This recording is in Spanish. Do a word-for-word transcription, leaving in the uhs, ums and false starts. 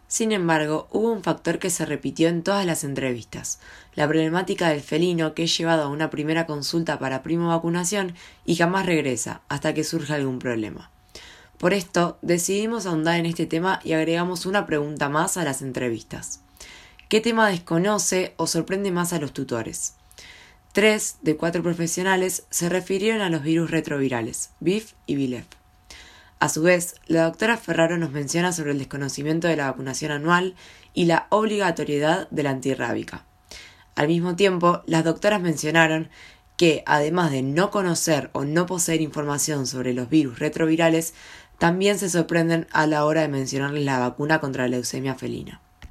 Sin embargo, hubo un factor que se repitió en todas las entrevistas: la problemática del felino que es llevado a una primera consulta para primo vacunación y jamás regresa hasta que surja algún problema. Por esto, decidimos ahondar en este tema y agregamos una pregunta más a las entrevistas. ¿Qué tema desconoce o sorprende más a los tutores? Tres de cuatro profesionales se refirieron a los virus retrovirales, B I F y B I L E F. A su vez, la doctora Ferraro nos menciona sobre el desconocimiento de la vacunación anual y la obligatoriedad de la antirrábica. Al mismo tiempo, las doctoras mencionaron que, además de no conocer o no poseer información sobre los virus retrovirales, también se sorprenden a la hora de mencionarles la vacuna contra la leucemia felina.